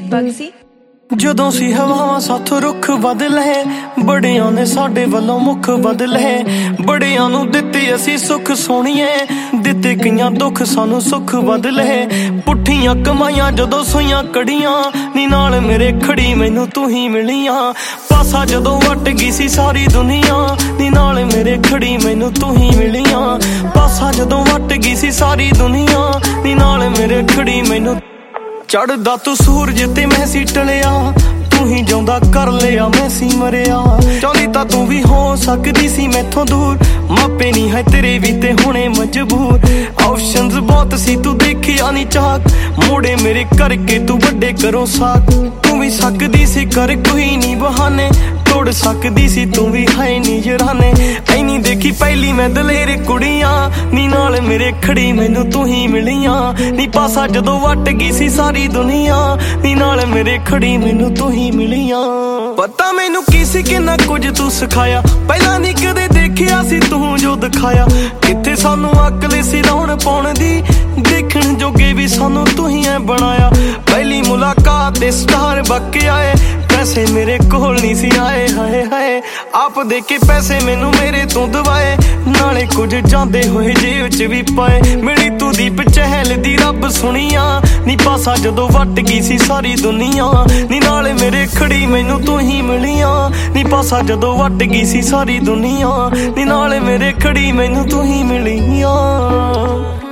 ਬਗਸੀ। ਜਦੋਂ ਸੀ ਹਵਾਵਾਂ ਸਾਥੋਂ ਰੁੱਖ ਬਦਲੇ, ਬੜਿਆਂ ਨੇ ਸਾਡੇ ਵੱਲੋਂ ਮੁੱਖ ਬਦਲੇ। ਬੜਿਆਂ ਨੂੰ ਦਿੱਤੇ ਅਸੀਂ ਸੁੱਖ ਸੋਹਣੀਏ, ਦਿੱਤੇ ਕਈਆਂ ਦੁੱਖ ਸਾਨੂੰ ਸੁੱਖ ਬਦਲੇ। ਪੁੱਠੀਆਂ ਕਮਾਈਆਂ ਜਦੋਂ ਸੋਈਆਂ ਕੜੀਆਂ, ਨੀ ਨਾਲ ਮੇਰੇ ਖੜੀ ਮੈਨੂੰ ਤੂੰ ਹੀ ਮਿਲੀਆਂ। ਪਾਸਾ ਜਦੋਂ ਵੱਟ ਗਈ ਸੀ ਸਾਰੀ ਦੁਨੀਆ, ਨੀ ਨਾਲ ਮੇਰੇ ਖੜੀ ਮੈਨੂੰ ਤੂੰ ਹੀ ਮਿਲੀਆਂ। ਪਾਸਾ ਜਦੋਂ ਵੱਟ ਗਈ ਸੀ ਸਾਰੀ ਦੁਨੀਆ, ਨੀ ਨਾਲ ਮੇਰੇ ਖੜੀ ਮੈਨੂੰ। ਚੜਦਾ ਤੂੰ ਸੂਰਜ ਤੇ ਮੈਂ ਸੀ ਟਲਿਆ, ਤੂੰ ਹੀ ਜਿਉਂਦਾ ਕਰ ਲਿਆ ਮੈਂ ਸੀ ਮਰਿਆ। ਚਾਹੁੰਦੀ ਤਾਂ ਤੂੰ ਵੀ ਹੋ ਸਕਦੀ ਸੀ ਮੈਥੋਂ ਦੂਰ, ਮਾਪੇ ਨਹੀਂ ਹੈ ਤੇਰੇ ਵੀ ਤੇ ਹੁਣੇ ਮਜਬੂਰ। ਆਪਸ਼ਨਸ ਬਹੁਤ ਸੀ ਤੂੰ ਦੇਖਿਆ ਨੀ ਚਾਕ, ਮੋੜੇ ਮੇਰੇ ਕਰਕੇ ਤੂੰ ਵੱਡੇ ਕਰੋ ਸਾਕ। ਤੂੰ ਵੀ ਸਕਦੀ ਸੀ ਕਰ ਕੋਈ ਨੀ ਬਹਾਨੇ, ਤੋੜ ਸਕਦੀ ਸੀ ਤੂੰ ਵੀ ਹੈ ਨੀ ਜਰਾਨੇ। ਐਨੀ ਦੇਖੀ ਪਹਿਲੀ ਮੈਂ ਦਲੇਰ ਕੁੜੀਆਂ, ਨੀ ਨਾਲ ਮੇਰੇ ਖੜੀ ਮੈਨੂੰ ਤੂੰ ਹੀ ਮਿਲੀਆਂ। ਨੀ ਪਾਸਾ ਜਦੋਂ ਵੱਟ ਗਈ ਸੀ ਸਾਰੀ ਦੁਨੀਆ, ਨੀ ਨਾਲ ਮੇਰੇ ਖੜੀ ਮੈਨੂੰ ਤੂੰ ਹੀ ਮਿਲੀਆਂ। ਪਤਾ ਮੈਨੂੰ ਕੀ ਸੀ ਕਿੰਨਾ ਕੁਝ ਤੂੰ ਸਿਖਾਇਆ, ਪਹਿਲਾਂ ਨੀ ਕਦੇ ਦੇਖਿਆ ਸੀ ਤੂੰ ਜੋ ਦਿਖਾਇਆ। ਕਿੱਥੇ ਸਾਨੂੰ ਅਕਲ ਸੀ ਲਾਉਣ ਪਾਉਣ ਦੀ, ਦੇਖਣ ਜੋਗੇ ਵੀ ਸਾਨੂੰ ਤੂੰ ਹੀ ਐ ਬਣਾਇਆ। ਪਹਿਲੀ ਮੁਲਾਕਾਤ ਤੇ ਸਟਾਰ ਬੱਕ ਆਏ, ਪੈਸੇ ਮੇਰੇ ਕੋਲ ਨਹੀਂ ਸੀ ਆਏ। ਹਾਏ ਹਾਏ ਆਪ ਦੇ ਕੇ ਪੈਸੇ ਮੈਨੂੰ ਮੇਰੇ ਤੋਂ ਦਵਾਏ, ਨਾਲੇ ਕੁਝ ਜਾਂਦੇ ਹੋਏ ਜੇਬ ਚ ਵੀ ਪਾਏ। ਮਿਲੀ ਤੂੰ ਦੀਪ ਚਹਿਲ ਦੀ ਰੱਬ ਸੁਣੀਆਂ, ਨੀ ਪਾਸਾ ਜਦੋਂ ਵੱਟ ਗਈ ਸੀ ਸਾਰੀ ਦੁਨੀਆ, ਨੀ ਨਾਲੇ ਮੇਰੇ ਖੜੀ ਮੈਨੂੰ ਤੂੰ ਹੀ ਮਿਲੀਆਂ। ਨੀ ਪਾਸਾ ਜਦੋਂ ਵੱਟ ਗਈ ਸੀ ਸਾਰੀ ਦੁਨੀਆ, ਨੀ ਨਾਲੇ ਮੇਰੇ ਖੜੀ ਮੈਨੂੰ ਤੂੰ ਹੀ ਮਿਲੀਆਂ।